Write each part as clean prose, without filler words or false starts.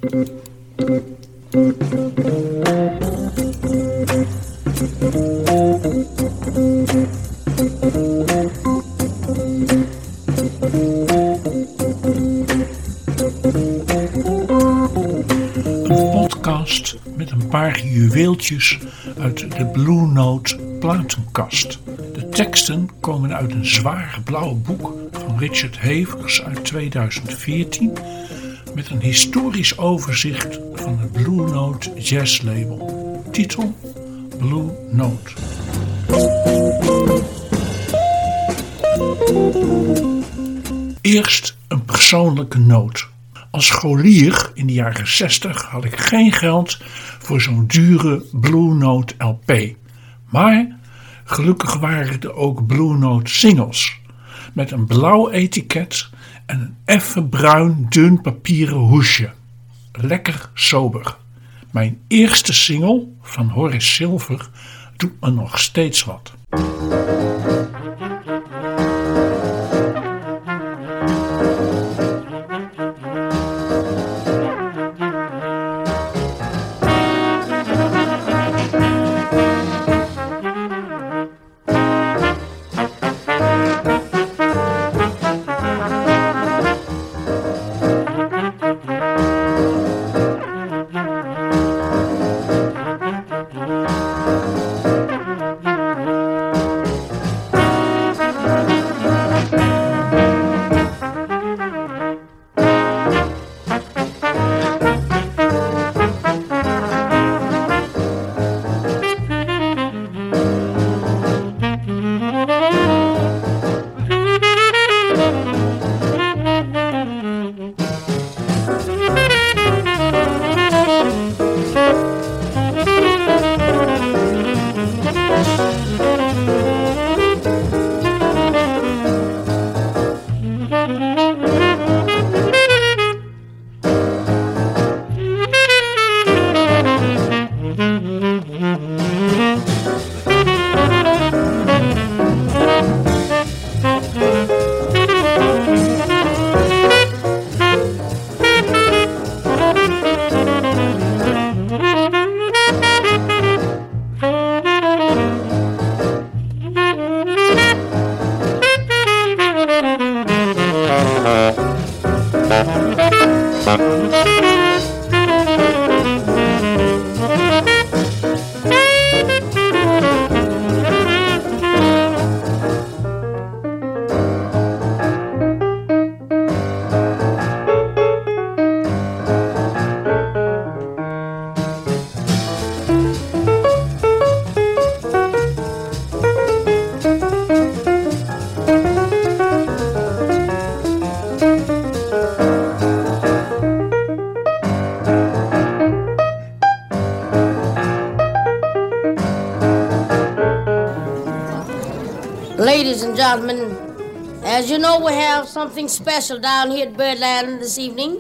Podcast met een paar juweeltjes uit de Blue Note platenkast. De teksten komen uit een zwaar blauw boek van Richard Havers uit 2014 met een historisch overzicht van het Blue Note Jazz Label. Titel Blue Note. Eerst een persoonlijke noot. Als scholier in de jaren 60 had ik geen geld voor zo'n dure Blue Note LP. Maar gelukkig waren er ook Blue Note singles met een blauw etiket en een effen bruin dun papieren hoesje. Lekker sober. Mijn eerste single van Horace Silver doet me nog steeds wat. Ladies and gentlemen, as you know, we have something special down here at Birdland this evening,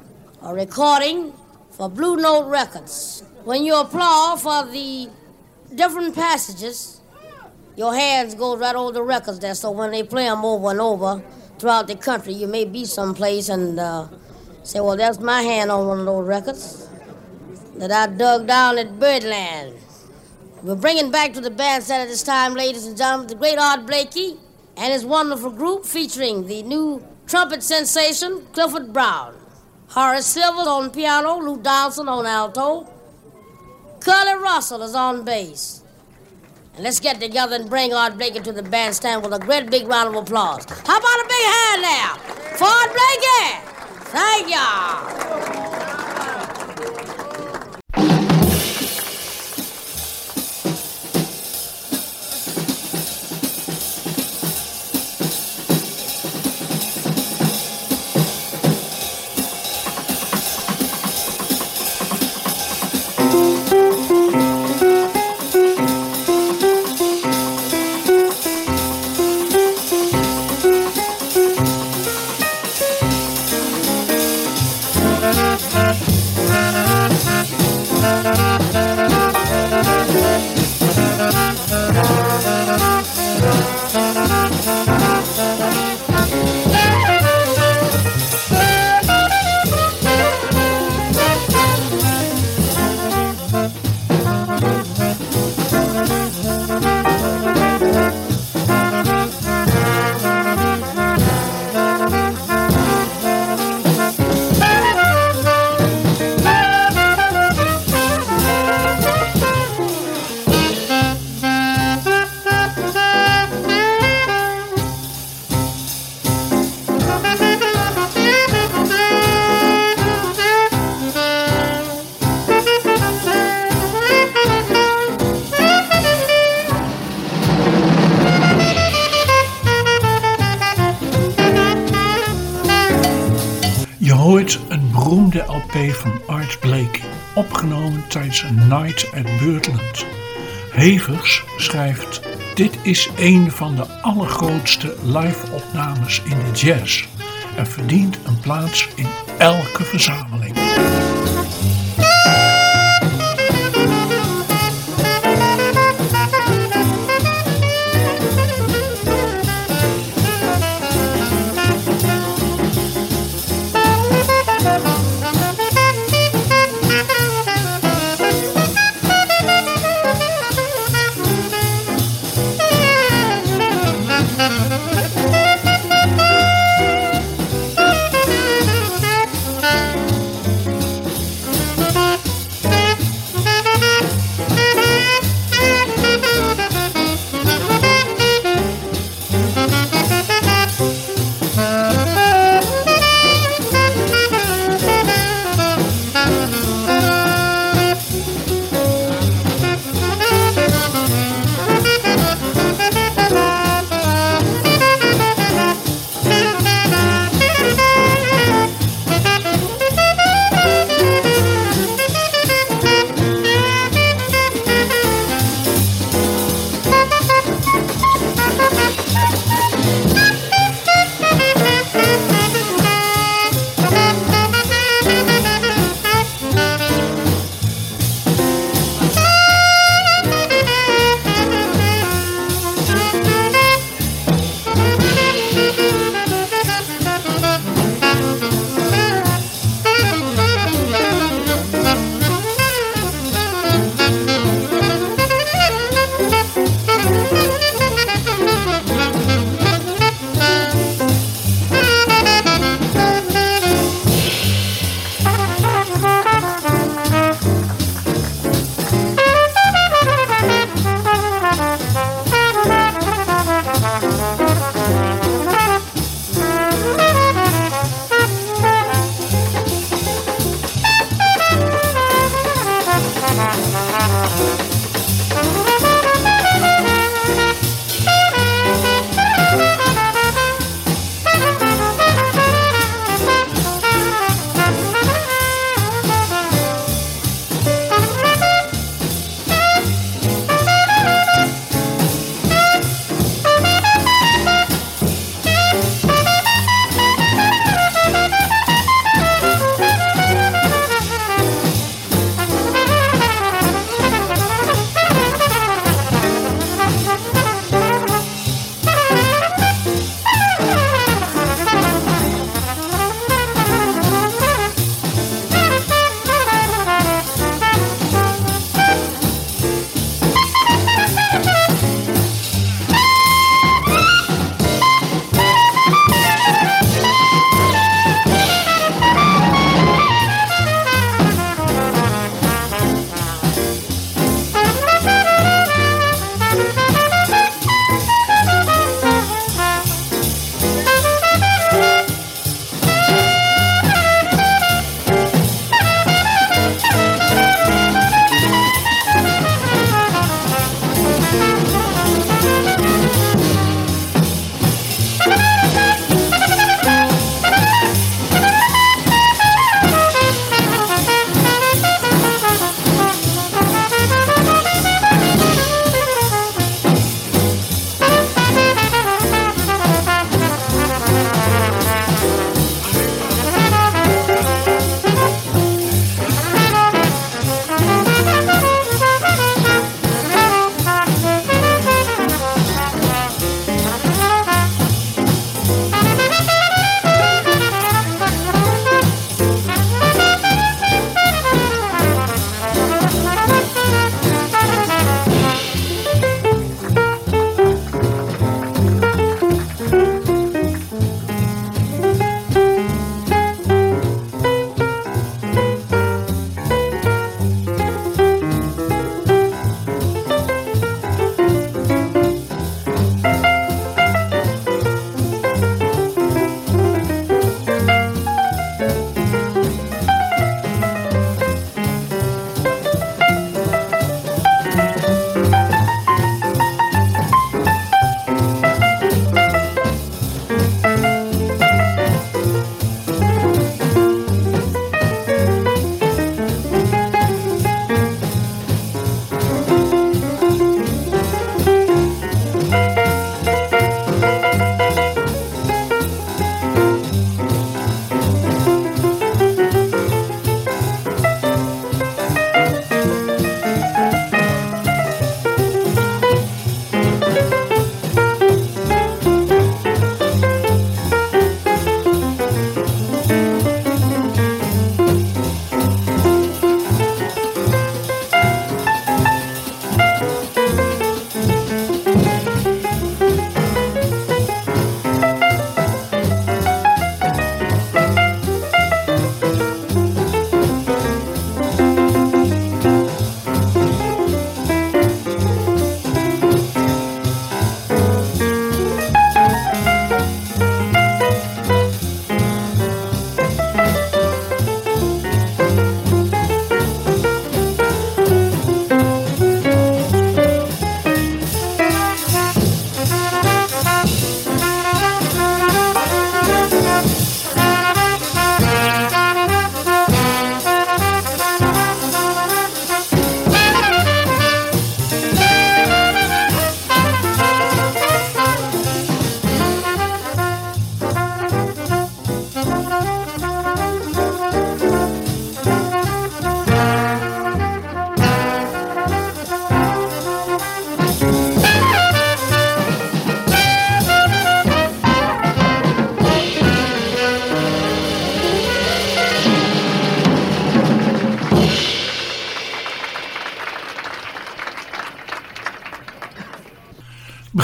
a recording for Blue Note Records. When you applaud for the different passages, your hands go right over the records there, so when they play them over and over throughout the country, you may be someplace and say, well, that's my hand on one of those records that I dug down at Birdland. We're bringing back to the bandstand at this time, ladies and gentlemen, the great Art Blakey and his wonderful group featuring the new trumpet sensation, Clifford Brown. Horace Silver on piano, Lou Donaldson on alto. Curly Russell is on bass. And let's get together and bring Art Blakey to the bandstand with a great big round of applause. How about a big hand now for Art Blakey? Thank y'all. LP van Art Blakey, opgenomen tijdens een night at Birdland. Hevers schrijft: dit is een van de allergrootste live-opnames in de jazz en verdient een plaats in elke verzameling.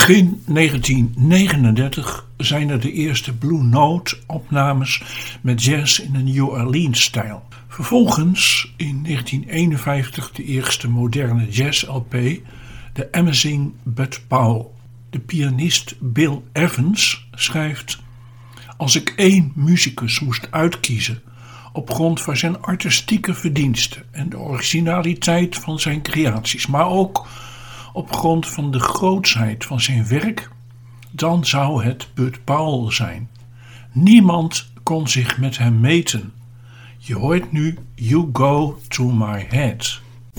Begin 1939 zijn er de eerste Blue Note opnames met jazz in een New Orleans stijl. Vervolgens in 1951 de eerste moderne jazz LP, The Amazing Bud Powell. De pianist Bill Evans schrijft: als ik één muzikus moest uitkiezen op grond van zijn artistieke verdiensten en de originaliteit van zijn creaties, maar ook op grond van de grootsheid van zijn werk, dan zou het Bud Powell zijn. Niemand kon zich met hem meten. Je hoort nu You Go To My Head.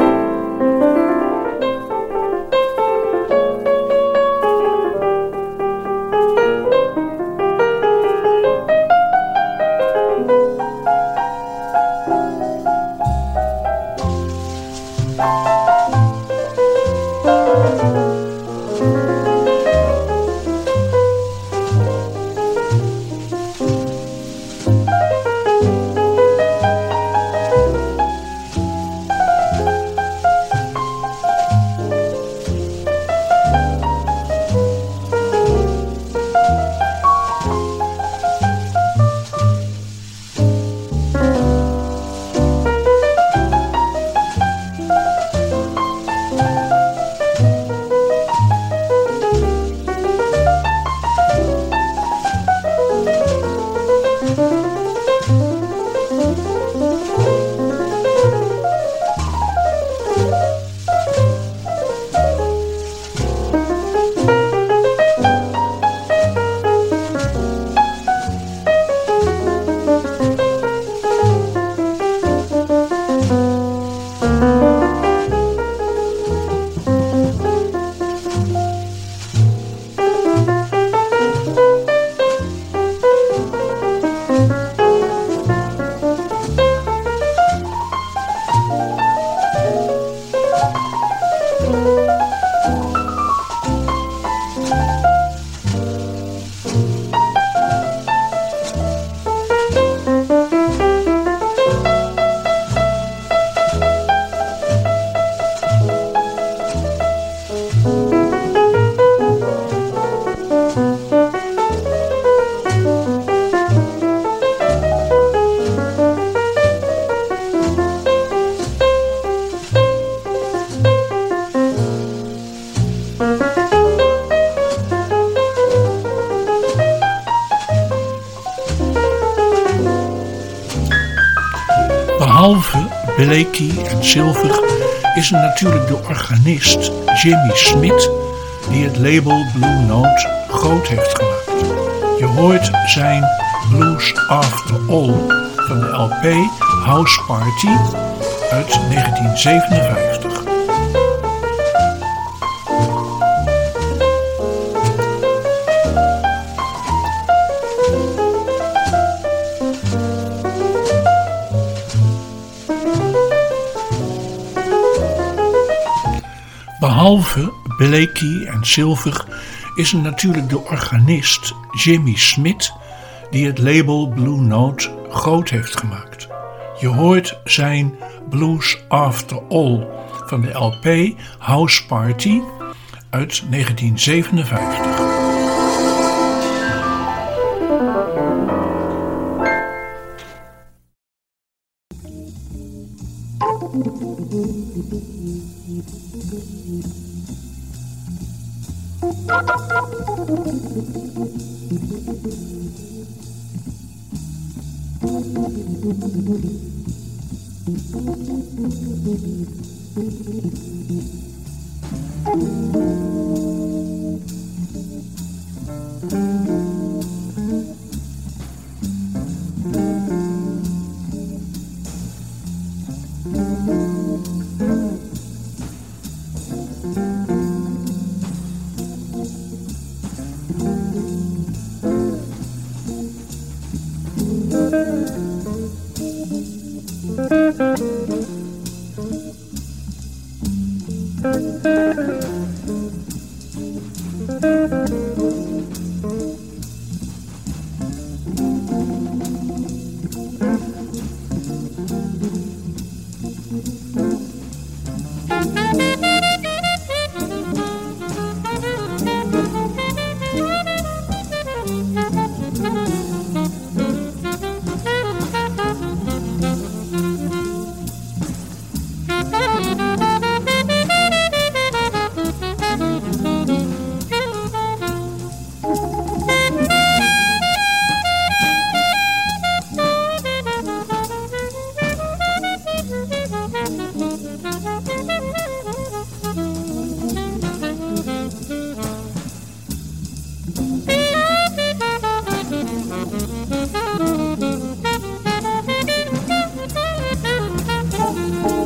Behalve Blakey en Silver is er natuurlijk de organist Jimmy Smith die het label Blue Note groot heeft gemaakt. Je hoort zijn Blues After All van de LP House Party uit 1957. Behalve Blakey en Silver is er natuurlijk de organist Jimmy Smith die het label Blue Note groot heeft gemaakt. Je hoort zijn Blues After All van de LP House Party uit 1957.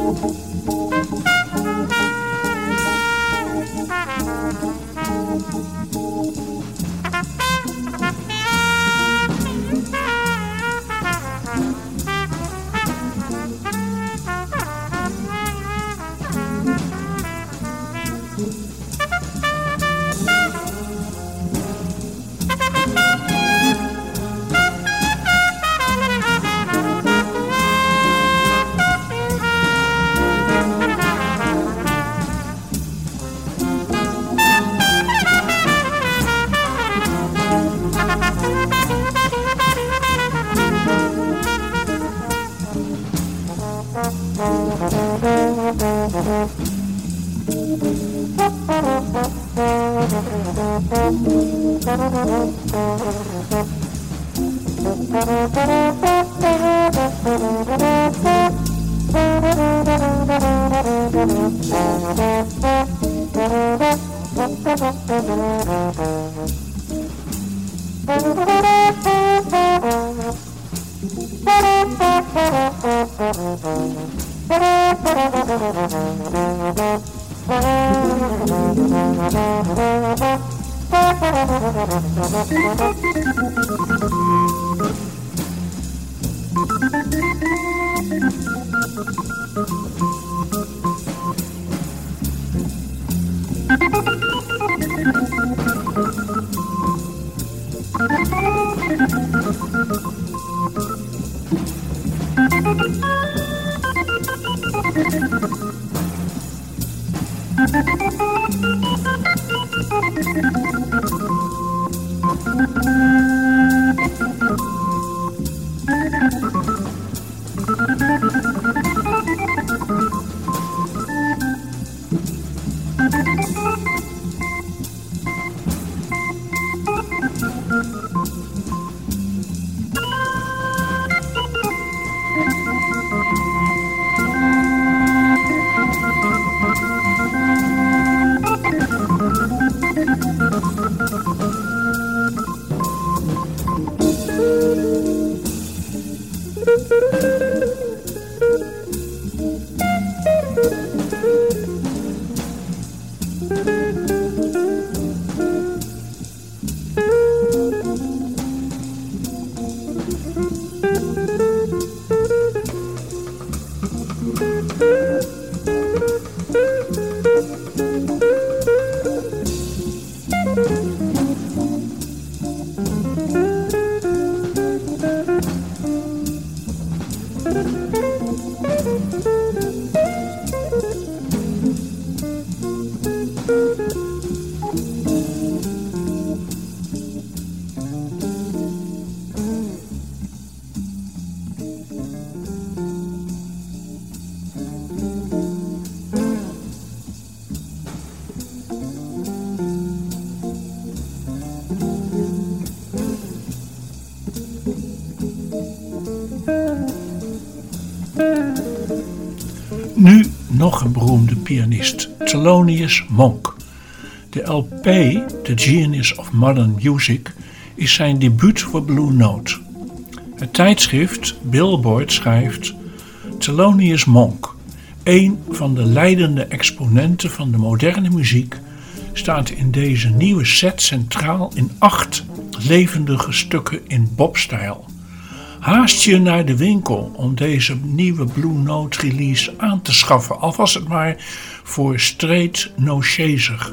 Nu nog een beroemde pianist, Thelonious Monk. De LP, The Genius of Modern Music, is zijn debuut voor Blue Note. Het tijdschrift Billboard schrijft: Thelonious Monk, een van de leidende exponenten van de moderne muziek, staat in deze nieuwe set centraal in 8 levendige stukken in bobstijl. Haast je naar de winkel om deze nieuwe Blue Note release aan te schaffen, al was het maar voor Straight No Chaser.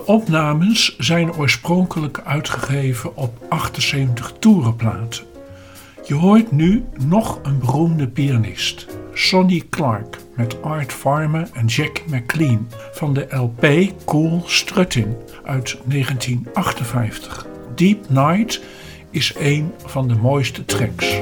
De opnames zijn oorspronkelijk uitgegeven op 78 toerenplaten. Je hoort nu nog een beroemde pianist, Sonny Clark, met Art Farmer en Jack McLean van de LP Cool Strutting uit 1958. Deep Night is een van de mooiste tracks.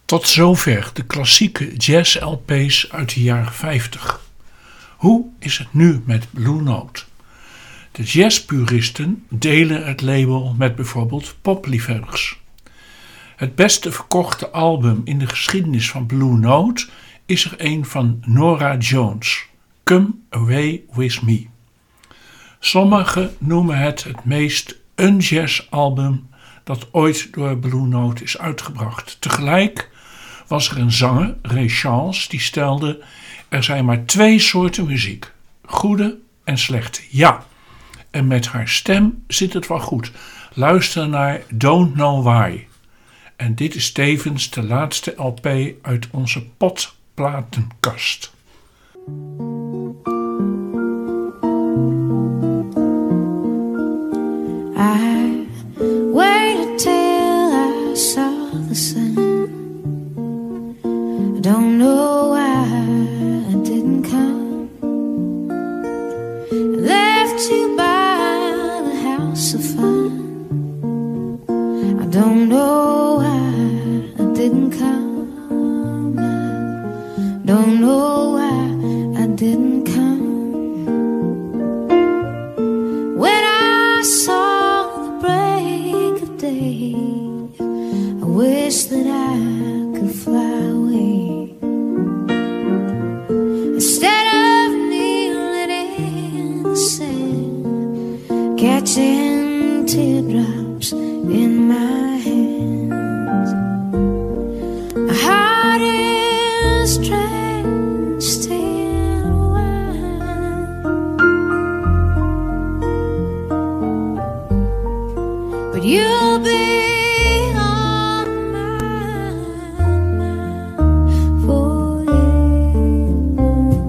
Tot zover de klassieke jazz-LP's uit de jaren 50. Hoe is het nu met Blue Note? De jazzpuristen delen het label met bijvoorbeeld popliefhebbers. Het beste verkochte album in de geschiedenis van Blue Note is er een van Norah Jones, Come Away With Me. Sommigen noemen het meest un-jazz album dat ooit door Blue Note is uitgebracht. Tegelijk was er een zanger, Ray Charles, die stelde: er zijn maar 2 soorten muziek, goede en slechte. Ja, en met haar stem zit het wel goed. Luister naar Don't Know Why. En dit is tevens de laatste LP uit onze potplatenkast. I waited till I saw the sun. I don't know why I didn't come. I left you by the house of fun. I don't know why I didn't come. I don't know why I didn't come. When I saw the break of day, I wish that I could fly away. Instead of kneeling in the sand, catching teardrops in my hands. My heart is drenched in wine, but you'll be on my mind forever.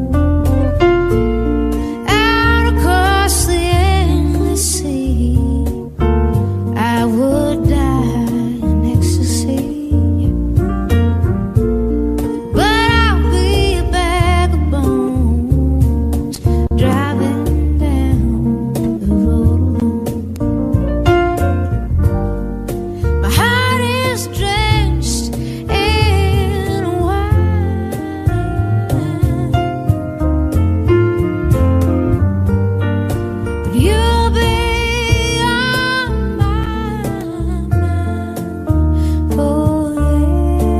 Out across the endless sea, I would die in ecstasy, but I'll be a bag of bones driving down the road alone. My heart is drenched in wine, but you'll be on my mind forever.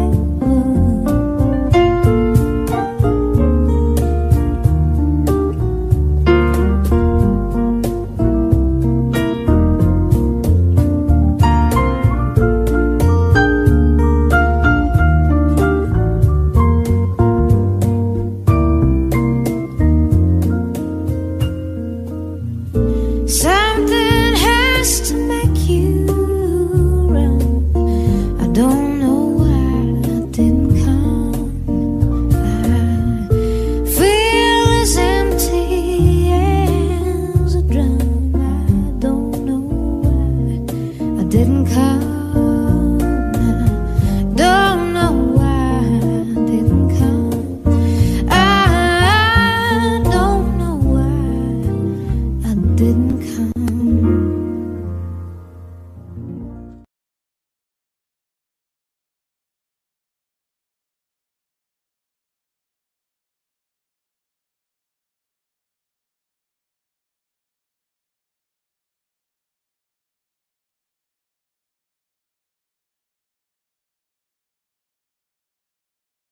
Something has to make you run. I don't know why I didn't come. I feel as empty as a drum. I don't know why I didn't come. I don't know why I didn't come. I don't know why I didn't come.